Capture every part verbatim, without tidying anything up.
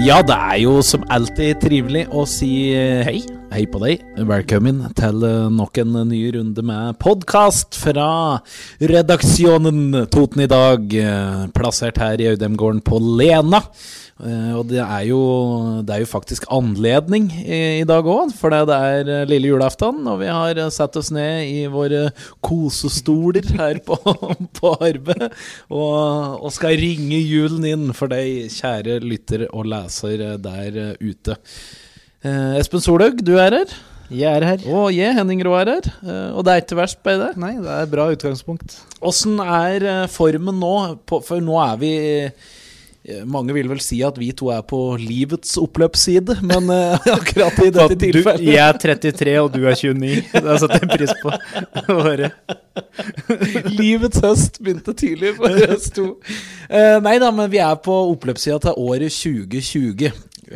Ja, det er jo som alltid trivelig å si hei. Hei på deg. Velkommen til nok en ny runde med podcast fra redaksjonen Toten i dag, plassert her i Audemgården på Lena. Og det er jo, det er jo faktisk anledning i, i dag også, for det er lille julaften, og vi har satt oss ned i våre kosestoler her på, på arbeid, og, og skal ringe julen inn for deg, kjære lytter og leser der ute. Eh, Espen Solhaug, du er her. Jeg er her. Og jeg, Henning Rå er her. Eh, og det er ikke verst på det. Nei, det er bra utgangspunkt. Hvordan er formen nå? På, for nå er vi... Mange vil vel si at vi to er på livets oppløpsside, men uh, akkurat i dette tilfellet... Du, jeg er trettitre, og du er tjueni. Det setter jeg pris på. Livets høst begynte tidlig for oss to. Uh, nei da, men vi er på oppløpssida til året tjue tjue.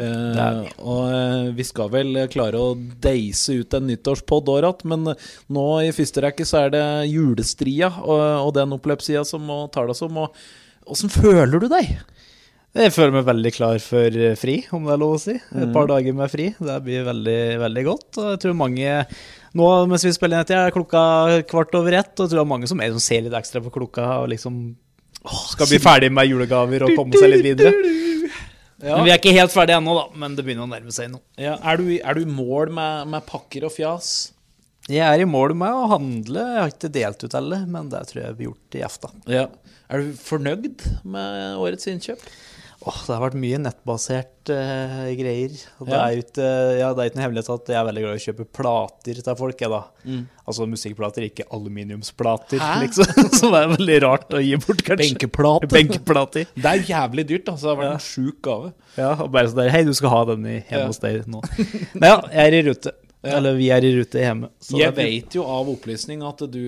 Uh, og uh, vi skal vel klare å deise ut en nyttårspodd året, men nå i første rekke så er det julestria og, og den oppløpssida som må tale oss om. Og hvordan føler du deg? Jeg føler meg veldig klar for fri, om det er lov å si. Et par dager med fri, det blir veldig, veldig godt. Og jeg tror mange, nå mens vi spiller nett, er klokka kvart over ett, og jeg tror det er mange som, er, som ser litt ekstra på klokka, og liksom skal bli ferdig med julegaver og komme seg litt videre. Ja. Men vi er ikke helt ferdige ennå da, men det begynner å nærme seg nå. Ja, er, du, er du i mål med, med pakker og fjas? Jeg er i mål med å handle, jeg har ikke delt ut alle, men det tror jeg vi har gjort i efta. Ja. Er du fornøyd med årets innkjøp? Åh, det har vært mye nettbasert uh, greier. Og det, Ja. er jo ikke, ja, det er ikke noe hemmelighet at jeg er veldig glad i å kjøpe plater til folk, jeg da. Mm. Altså musikkplater, ikke aluminiumsplater, Hæ? liksom. Som er veldig rart å gi bort, kanskje. Benkeplater. Benkeplater. Det er jævlig dyrt, altså. Det har vært Ja. en sjuk gave. Ja, og bare sånn der, hei, du skal ha den i, hjemme Ja. hos deg nå. Men ja, jeg er i rute. Ja. Eller vi er i rute hjemme. Så Jeg det er- vet jo av opplysning at du,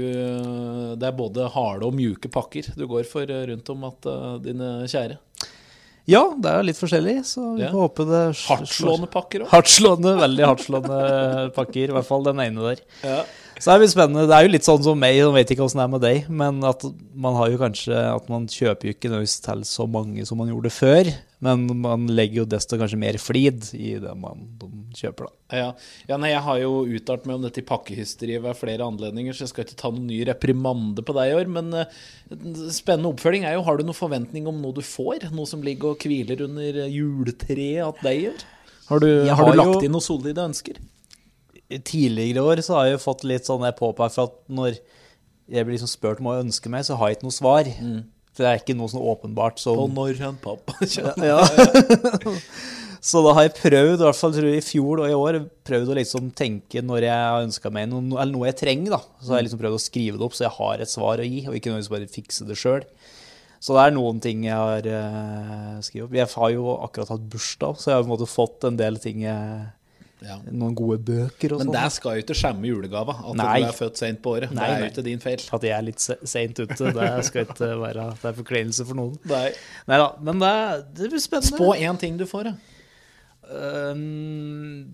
det er både harde og mjuke pakker du går for rundt om at uh, dine kjære. Ja, det er jo litt forskjellig, så vi Ja. får håpe det... Hardtslående pakker også. Hardtslående, veldig hardtslående pakker, i hvert fall den ene der. Ja. Så det er jo spennende, det er jo litt sånn som meg, jeg vet ikke hvordan det er med deg, men at man har jo kanskje, at man kjøper jo ikke nødvendigvis til så mange som man gjorde før, men man legger jo desto kanskje mer flid i det man kjøper da. Ja, ja nei, jeg har jo uttalt meg om dette i pakkehysteriet ved flere anledninger, så jeg skal ikke ta noen ny reprimande på deg i år, men uh, spennende oppfølging er jo, har du noen forventning om noe du får? Noe som ligger og hviler under juletreet at deg gjør? Har du, Jeg har har du lagt jo- inn noe solide ønsker? I tidligere år så har jeg jo fått litt sånn jeg påpekt for at når jeg blir liksom spurt om å ønske meg, så har jeg ikke noe svar. For det er ikke noe sånn åpenbart som... Og når han pappa kjenner. Ja. Så da har jeg prøvd, i hvert fall tror jeg i fjor og i år, prøvd å liksom tenke når jeg har ønsket meg noe, eller noe jeg trenger da. Så har jeg liksom prøvd å skrive det opp så jeg har et svar å gi, og ikke nødvendigvis bare fikse det selv. Så det er noen ting jeg har uh, skrevet opp. Jeg har jo akkurat hatt bursdag, så jeg har på en måte fått en del ting jeg... Ja. Noen gode bøker og sånn. Men det skal jo ikke skjemme julegava, at Nei. du er født sent på året. Nei, det er nei. jo ikke din feil. At jeg er litt se- sent ute, det skal ikke være, det er forkledelse for noen. Nei. Neida, men det, det blir spennende. Spå en ting du får, da. Um,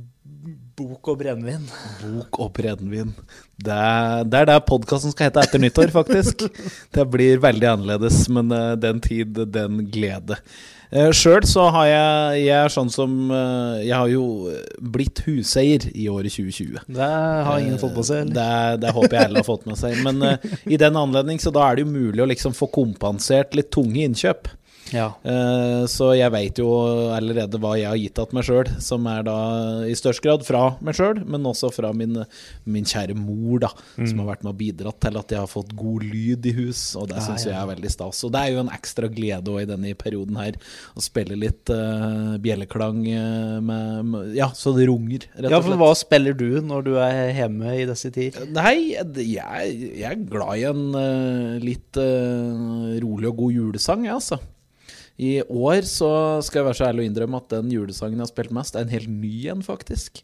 bok og brennvin. Bok og brennvin. Det er, det er det podcasten skal hete etter nyttår, faktisk. Det blir veldig annerledes, men uh, den tid, den glede. Uh, selv så har jeg, jeg er sånn som, uh, jeg har jo blitt huseier i året tjue tjue. Det har ingen fått på seg, eller? Det, det håper jeg alle har fått med seg. Men uh, i den anledning, så da er det jo mulig å liksom få kompensert litt tunge innkjøp. Ja. Uh, så jeg vet jo allerede hva jeg har gitt at meg selv, som er da i størst grad fra meg selv, men også fra min, min kjære mor da, mm. som har vært med å bidra til at jeg har fått god lyd i hus, og det ja, synes ja. jeg er veldig stas. Og det er jo en ekstra glede også i denne perioden her, å spille litt uh, bjelleklang uh, med, med, ja, så det runger, rett og slett. Ja, for hva spiller du når du er hjemme i disse tider? Nei, jeg, jeg er glad i en uh, litt uh, rolig og god julesang, ja, altså. I år så skal jeg være så ærlig å innrømme at den julesangen jeg har spilt mest er en helt ny en, faktisk.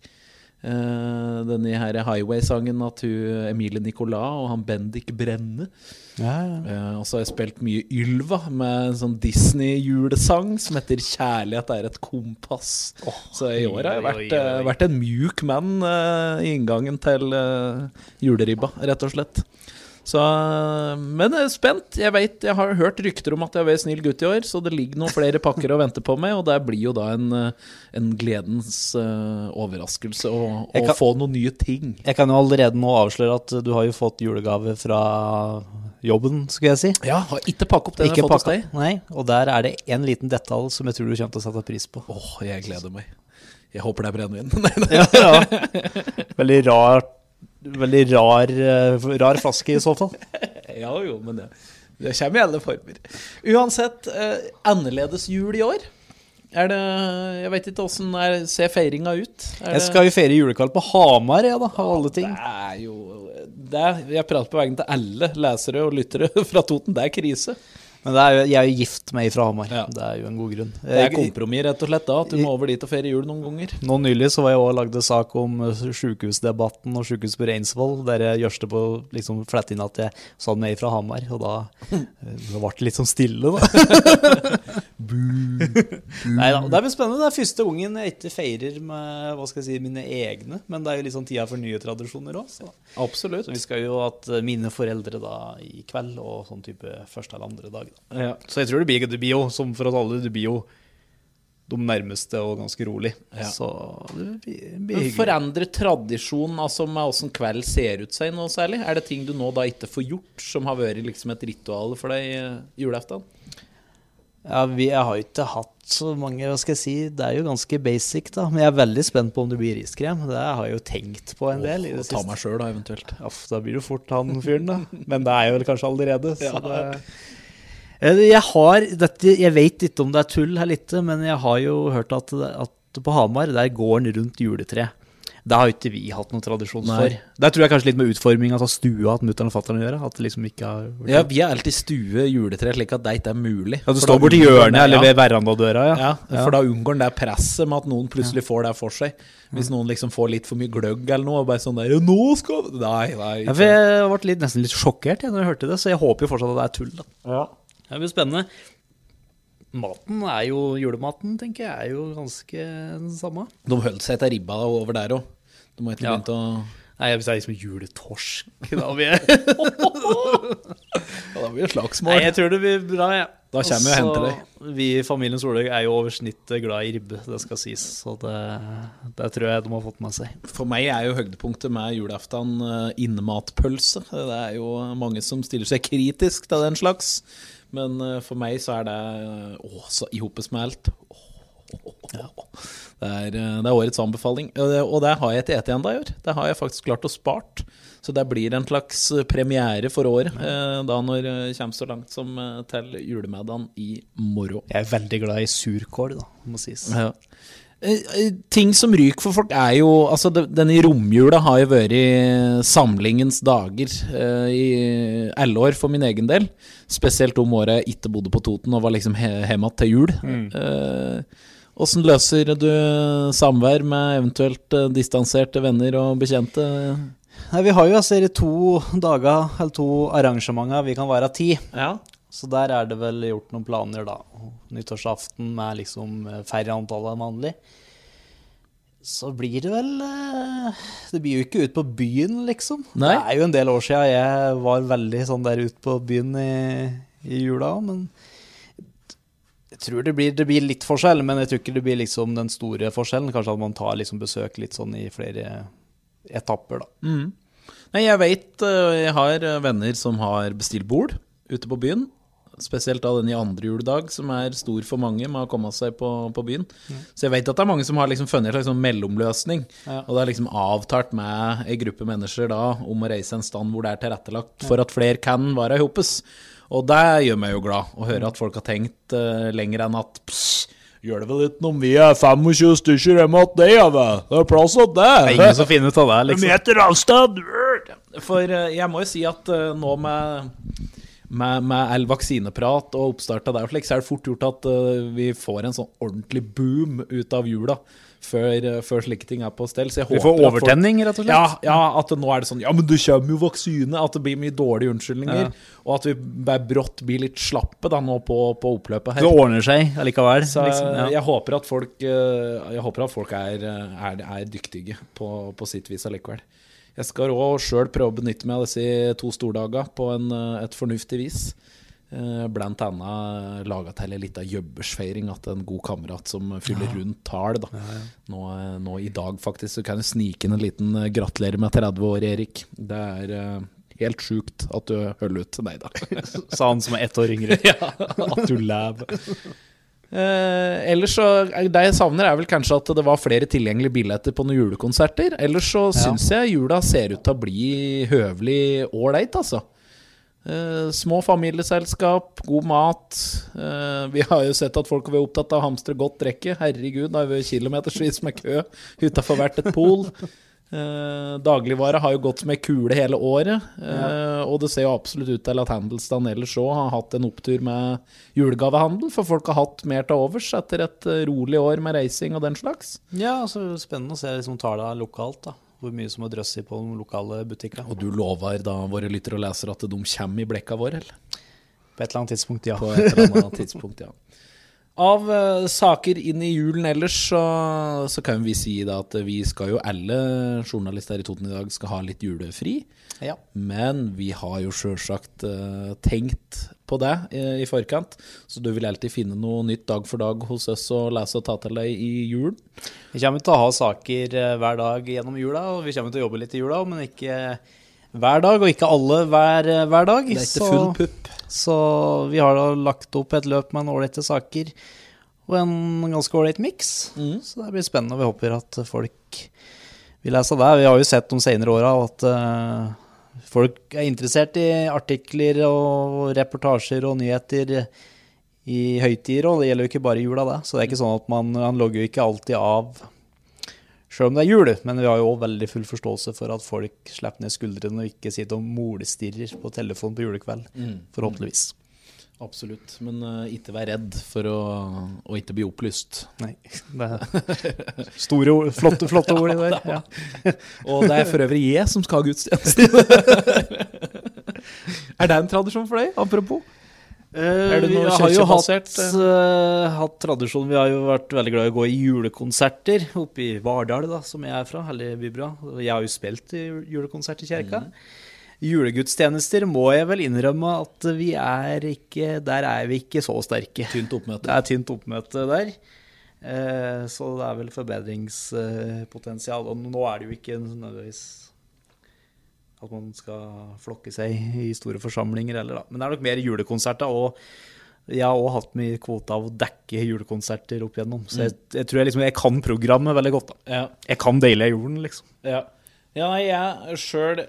Uh, denne her Highway-sangen at hun, Emilie Nicolas og han Bendik Brenne. Ja, ja. Uh, og så har jeg spilt mye Ylva med en sånn Disney-julesang som heter Kjærlighet er et kompass. Oh, så i år har jeg vært, uh, vært en mjuk mann uh, i inngangen til uh, juleribba, rett og slett. Så, men jeg er spent. Jeg vet, jeg har hørt rykter om at jeg har vært snill gutt i år, så det ligger noen flere pakker å vente på meg, og det blir jo da en, en gledens uh, overraskelse å, å kan, få noen nye ting. Jeg kan jo allerede nå avsløre at du har jo fått julegave fra jobben, skulle jeg si. Ja, har ikke pakket opp det jeg har fått hos deg. Nei, og der er det en liten detalj som jeg tror du kommer til å sette pris på. Åh, jeg gleder meg. Jeg håper det er brennevin. ja, ja. Veldig rart. Veldig rar, rar flaske i så fall. Ja jo, men det, det kommer i alle former. Uansett, eh, annerledes jul i år. Er det, jeg vet ikke hvordan er, ser feiringa ut. Er jeg skal jo feire julekveld på Hamar, ja da, av alle ting. Det er jo, det er, jeg prater på veien til alle lesere og lyttere fra Toten, det er krise. Men det er jo, jeg er jo gift med fra Hamar, ja. Det er jo en god grunn. Det er kompromiss rett og slett da, at du må over dit og feire jul noen ganger. Nå nylig så var jeg også lagde sak om sykehusdebatten og sykehus på Reinsvoll, der jeg gjørste på liksom flett inn at jeg sa med fra Hamar, og da det ble det litt sånn stille da. Neida, det er spennende, det er første gangen jeg ikke feirer med, hva skal jeg si, mine egne, men det er jo litt sånn tida for nye tradisjoner også. Absolutt. Så vi skal jo at mine foreldre da i kveld, og sånn type første eller andre dag. Ja. Så jeg tror det blir, det blir jo, som for oss alle, det blir jo de nærmeste og ganske rolig. Ja. Så det blir, blir hyggelig. Forandre tradisjon, altså med hvordan kveld ser ut seg noe særlig? Er det ting du nå da ikke får gjort, som har vært liksom et ritual for deg i julaften? Ja, vi jeg har ikke hatt så mange, hva skal jeg si, det er jo ganske basic da, men jeg er veldig spent på om det blir riskrem. Det har jeg jo tenkt på en del i det siste. Ta meg selv da, eventuelt. Ja, da blir du fort han fyren da, men det er jo kanskje allerede, så ja. det... Jeg har, dette, jeg vet ikke om det er tull her litt, men jeg har jo hørt at, at på Hamar, der går den rundt juletre. Det har jo ikke vi hatt noen tradisjon for. Der tror jeg kanskje litt med utforming av stua at mutteren og fatteren gjør, at det liksom ikke har... Ja, vi har alltid stue juletre slik at det ikke er mulig. Ja, du står bort i hjørnet eller ja. Ved verandadøra, ja. Ja, for da unngår den der presset med at noen plutselig får det for seg. Hvis noen liksom får litt for mye gløgg eller noe, og bare sånn der, nå skal... Nei, nei. Ja, for jeg ble litt, nesten litt sjokkert ja, når jeg hørte det, så jeg håper jo fortsatt at det er tull da. Ja. Det blir spennende. Maten er jo, julematen tenker jeg, er jo ganske den samme. De holdt seg til ribba over der også. De må ikke ja. begynt å... Nei, jeg vil si liksom juletorsk. Da blir jeg... ja, da blir det slagsmål. Nei, jeg tror det blir bra, ja. Da kommer vi og henter deg. Vi i familien Soløy er jo over snittet glad i ribbe, det skal sies. Så det, det tror jeg de har fått med seg. For meg er jo høydepunktet med julaften innematpølse. Det er jo mange som stiller seg kritisk til den slags. Men for meg så er det åh, så ihopesmelt. Åh, ja. det, er, det er årets anbefaling. Og det, og det har jeg til et igjen da i år. Det har jeg faktisk klart å spart. Så det blir en slags premiere for året, eh, da når det kommer så langt som til julemiddagen i morgen. Jeg er veldig glad i surkål da, må sies. Ja. Ting som ryker for folk er jo, altså denne romjula har jo vært samlingens dager eh, i alle år for min egen del, spesielt om året jeg ikke bodde på Toten og var liksom he hjemme til jul. Mm. Eh, hvordan løser du samvær med eventuelt eh, distanserte venner og bekjente? Nei, vi har jo altså to dager, eller to arrangementer, vi kan være ti. Ja. Så der er det vel gjort noen planer da. Nyttårsaften med liksom færre antall enn vanlig. Så blir det vel... Det blir jo ikke ut på byen, liksom. Nei. Det er jo en del år siden jeg var veldig sånn der ut på byen i, i jula, men jeg tror det blir, det blir litt forskjell, men jeg tror ikke det blir liksom den store forskjellen. Kanskje at man tar liksom besøk litt sånn i flere etapper da. Mm. Nei, jeg vet, jeg har venner som har bestilt bord ute på byen, spesielt av den i andre juledag, som er stor for mange med å komme seg på, på byen. Ja. Så jeg vet at det er mange som har liksom funnet en slags sånn mellomløsning, ja. Og det er liksom avtalt med en gruppe mennesker da, om å reise en stand hvor det er tilrettelagt, ja. For at flere kan være i hopes. Og det gjør meg jo glad å høre at folk har tenkt uh, lenger enn at pss, gjør det vel litt om vi er tjuefem stykker hjemme at det, ja vel? Det er plass at det. Det er ingen som finner ut av det, liksom. Meter avstand. For uh, jeg må jo si at uh, nå med... Med, med all vaksineprat og oppstart av det, så er det fort gjort at uh, vi får en sånn ordentlig boom ut av jula før, uh, før slike ting er på stell. Så jeg vi får overtenning, folk, rett og slett? Ja, ja, at nå er det sånn, ja, men det kommer jo vaksine, at det blir mye dårlige unnskyldninger, ja. Og at vi bare brått blir litt slappe da nå på, på oppløpet her. Det ordner seg allikevel. Så liksom, ja. jeg håper at folk, uh, jeg håper at folk er, er, er dyktige på, på sitt vis allikevel. Jeg skal også selv prøve å benytte meg av disse to stordager på en, et fornuftig vis. Blant annet laget til en liten jøbbersfeiring at en god kamerat som fyller ja. rundt tall da. Ja, ja. Nå, nå i dag faktisk så kan jeg snike inn en liten gratulerer med tretti år, Erik. Det er uh, helt sjukt at du holder ut. Nei da. Sa han som er ett år yngre. Ja, at du lever. Uh, ellers så, det jeg savner er vel kanskje at det var flere tilgjengelige billetter på noen julekonserter. Ellers så ja. synes jeg jula ser ut til å bli høvelig ålreit, altså. Uh, små familieselskap, god mat. uh, Vi har jo sett at folk har vært opptatt av å hamstre godt drekke. Herregud, da har vi kilometersvis med kø utenfor hvert et pol. uh, Dagligvare har jo gått som en kule hele året. uh, ja. Og det ser jo absolutt ut til at handelsstanden ellers også har hatt en opptur med julegavehandel, for folk har hatt mer til overs etter et rolig år med reising og den slags. Ja, altså spennende å se liksom tallene lokalt da, hvor mye som har drøsset på de lokale butikker. Og du lover da våre lyttere og leser at de kommer i blekka vår, eller? På et eller annet tidspunkt, ja. På et eller annet tidspunkt, ja. Av uh, saker inn i julen ellers, så, så kan vi si da at vi skal jo, alle journalister i Toten i dag skal ha litt julefri. Ja. Men vi har jo selvsagt uh, tenkt på det uh, i forkant, så du vil alltid finne noe nytt dag for dag hos oss og lese og ta til deg i julen. Vi kommer til å ha saker uh, hver dag gjennom jula, og vi kommer til å jobbe litt i jula, men ikke hver dag, og ikke alle hver, hver dag. Det er ikke full pupp. Så vi har da lagt opp et løp med en ålreite saker, og en ganske ålreit mix. Mm. Så det blir spennende, og vi håper at folk vil lese det. Vi har jo sett de senere årene at uh, folk er interessert i artikler og reportasjer og nyheter i høytider, og det gjelder jo ikke bare jula det. Så det er ikke sånn at man, man logger jo ikke alltid av selv om det er jul, men vi har jo også veldig full forståelse for at folk slipper ned skuldrene og ikke sitter og molestirrer på telefon på julekveld, mm. forhåpentligvis. Absolutt, men uh, ikke vær redd for å, å ikke bli opplyst. Nei, det er store ord, flotte, flotte ord i det. Ja. Og det er for øvrig jeg som skal ha gudstjeneste. Er det en tradisjon for deg, apropos? Uh, vi har jo hatt, uh, hatt tradisjon, vi har jo vært veldig glad i å gå i julekonserter oppe i Vardal da, som jeg er fra, eller Bybra. Jeg har jo spilt i julekonsert i kirka. Mm. Julegudstjenester må jeg vel innrømme at vi er ikke, der er vi ikke så sterke. Tynt oppmøte. Det er tynt oppmøte der. Uh, så det er vel forbedringspotensial, og nå er det jo ikke nødvendigvis at man skal flokke seg i store forsamlinger eller da. Men det er nok mer julekonserter, og jeg har også hatt min kvote av å dekke julekonserter opp igjennom. Så jeg, jeg tror jeg, liksom, jeg kan programmet veldig godt da. Ja. Jeg kan dele jorden, liksom. Ja, ja jeg selv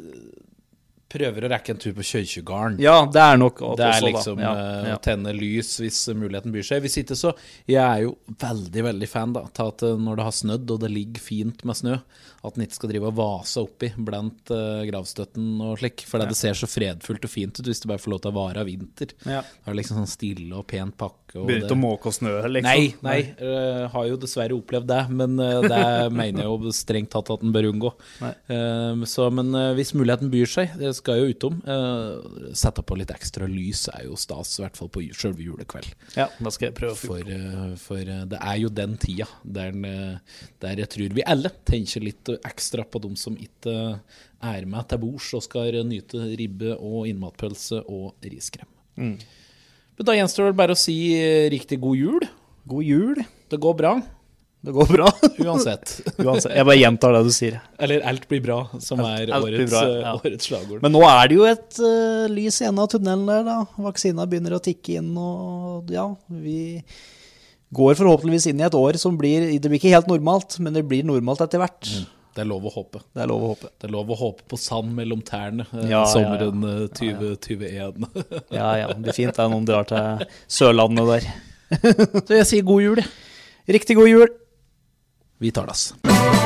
prøver å rekke en tur på Kjøykjøgarden. Ja, det er nok også, det er liksom da. Ja, uh, ja. Å tenne lys hvis muligheten byr seg. Hvis ikke så, jeg er jo veldig, veldig fan da, til at når det har snødd og det ligger fint med snø, at den ikke skal drive og vase oppi blant uh, gravstøtten og slik, for ja. Det ser så fredfullt og fint ut hvis det bare får lov til å vare av vinter. Ja. Det er liksom sånn stille og pent pakke. Begynner ikke å måke og snø, liksom? Nei, nei, uh, har jo dessverre opplevd det, men uh, det mener jeg jo strengt tatt at den bør unngå. Uh, så, men uh, hvis muligheten byr seg, det skal jo utom, uh, sette på litt ekstra lys er jo stas, i hvert fall på selve julekveld. Ja, da skal jeg prøve. For, uh, for uh, det er jo den tida der, uh, der jeg tror vi alle tenker litt ekstra på de som ikke er med til bords og skal nyte ribbe og innmatpølse og riskrem. Mm. Men da gjenstår det bare å si riktig god jul. God jul. Det går bra. Det går bra. Uansett. Uansett. Jeg bare gjentar det du sier. Eller alt blir bra, som er årets, bra, ja. årets slagord. Men nå er det jo et uh, lys i enden av tunnelen der da. Vaksina begynner å tikke inn, og ja, vi går forhåpentligvis inn i et år som blir, det blir ikke helt normalt, men det blir normalt etter hvert. Mm. Det er lov å håpe. Det er lov å håpe. Det er lov å håpe på sand mellom tærne ja, sommeren ja, ja. tjue tjueen. Ja, ja, det er fint at noen drar til Sørlandet der. Så jeg sier god jul. Riktig god jul. Vi tar det.